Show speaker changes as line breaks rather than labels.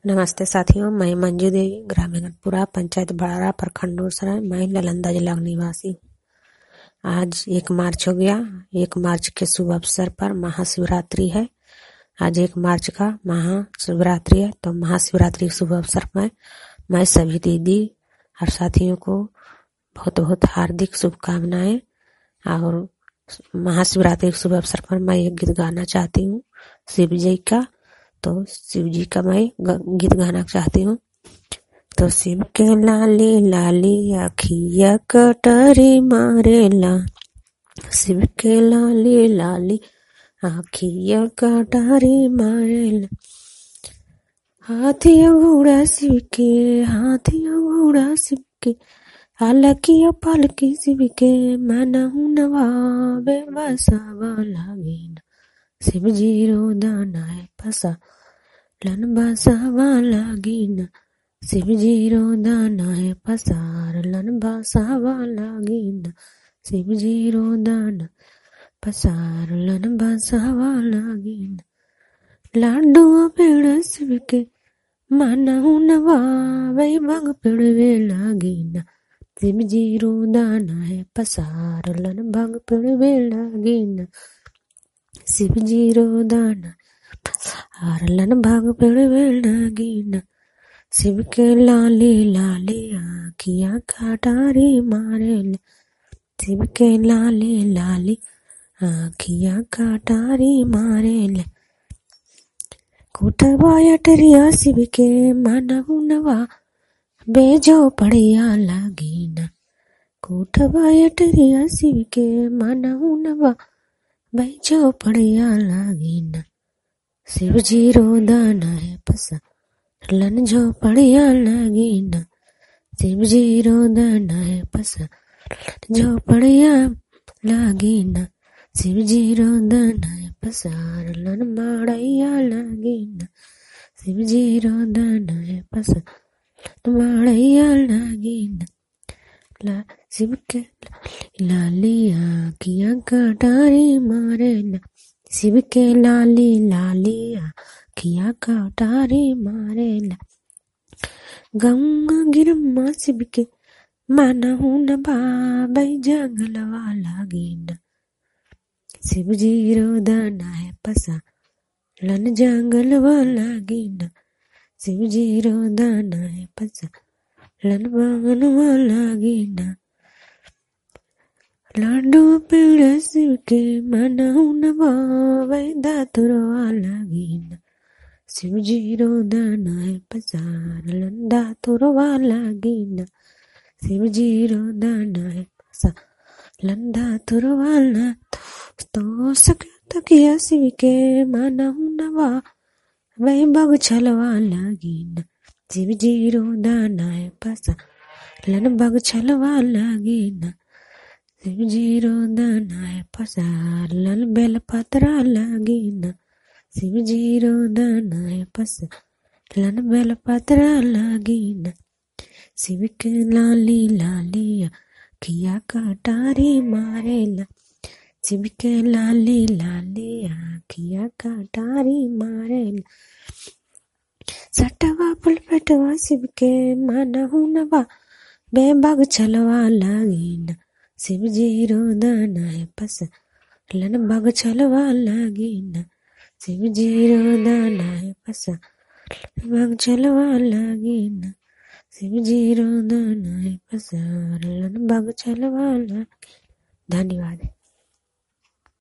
नमस्ते साथियों, मैं मंजू देवी, ग्रामीणपुरा, पंचायत बड़ारा, प्रखंड सराय, मैं नालंदा जिला की निवासी। आज 1 मार्च हो गया। 1 मार्च के शुभ अवसर पर महाशिवरात्रि है। आज 1 मार्च का महाशिवरात्रि है, तो महाशिवरात्रि के शुभ अवसर पर मैं सभी दीदी और साथियों को बहुत बहुत हार्दिक शुभकामनाएं। और महाशिवरात्रि के शुभ अवसर पर मैं एक गीत गाना चाहती हूँ शिव जी का। तो शिव जी का मैं गीत गाना चाहती हूँ। तो शिव के लाली लाली अखिया कटरी मारेला, शिव के लाली लाली अखिया कटरी मारेला। हाथी घोड़ा शिव के, हाथी घोड़ा शिव के, अलकिया पलकी शिव के, मनहु नवावे बसावा लागिन। शिव जी रो दाना है फसा लन बसावा लागिन। शिव जी रो दाना है पसार लन बसावा लागिन। शिव जी रो दाना पसार लन बसावा लागिन। लाडू पेड़ शिव के, मनहु नवावे भंग पेड़वे लागिन। शिव जी रो दाना है पसार लन भंग पेड़वे लागिन। शिव जी रो दाना पसार लन भंग पेड़वे लागिन। शिव के लाली लाली आखिया कटारी मारेला, शिव के लाली लाली आखिया कटारी मारेला। कोठवा अटरिया शिव के, मनहु नवा बेजो पड़िया लागिन। कोठवा अटरिया शिव के, मनहु नवा बेजो पड़िया लागिन। शिव जी रो दाना है पसा लन जो पड़िया लागिन। शिव जी रो दाना है पसा जो पड़िया लागिन। शिव जी रो दाना है पसार लन माड़ैया लागिन। शिव जी रो दाना है पसार माड़ैया लागिन। शिव के लाली आखिया कटारी मारेला, शिव के लाली लाली आखिया कटारी मारेला। गंगा गिरम्मा शिव के, मनहु नवावे जंगलवा लागिन। शिव जी रो दाना है पसा लन जंगलवा लागिन। शिव जी रो दाना है पसा लन बागनवा लागिन। लाडू पेड़ शिव के, मनहु नवावे दातुरवा लागिन। शिव जी रो दाना है पसार लन दातुरवा लागिन। शिव जी रो दाना है पसार लन दातुरवा लागिन। तो सके तकिया शिव के, मनहु नवावे बगछलवा लागिन। शिव जी रो दाना है पसार लन बगछलवा लागिन। शिव जी रो दाना है पसार लन बेलपतरा लागिन। शिव जी रो दाना है पसार लन बेलपतरा लागिन। शिव के लाली लाली आखिया कटारी मारेला, शिव के लाली लाली आखिया कटारी मारेला। सटवा पुलपटवा शिव के, मनहु नवावे बगछलवा लागिन। शिव जी रो दाना है पसार लन बगछलवा लागिन। शिव जी रो दाना है पसार बगछलवा लागिन। शिव जी रो दाना है पसार लन बगछलवा लागिन। धन्यवाद।